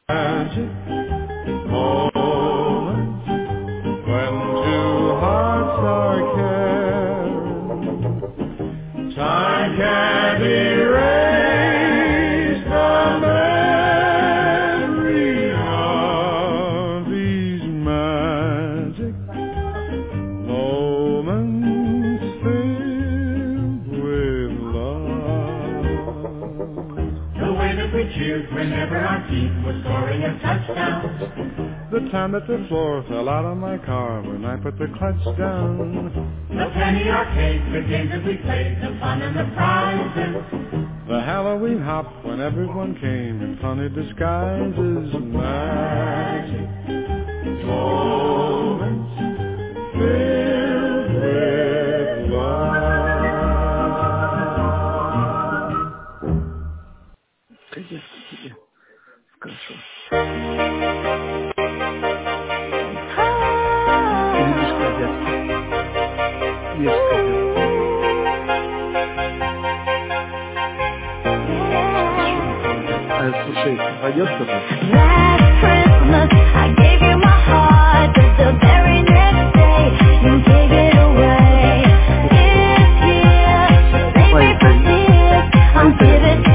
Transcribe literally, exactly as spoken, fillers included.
magic moment when two hearts are caring. Time can't erase the memory of these magic moments filled with love. The way that we cheered whenever our team was scoring a touchdown. The time that the floor fell out of my car when I put the clutch down. The penny arcade, the games that we played, the fun and the prizes. The Halloween hop when everyone came in funny disguises. Magic moments filled with love. Конечно, тебе. Хорошо. Видишь, козятки. Ешь, козятки. А слушай, пойдет кто-то? Last Christmas, I gave you my heart, but the very next day, you gave it away. This year, save me from tears, I'm giving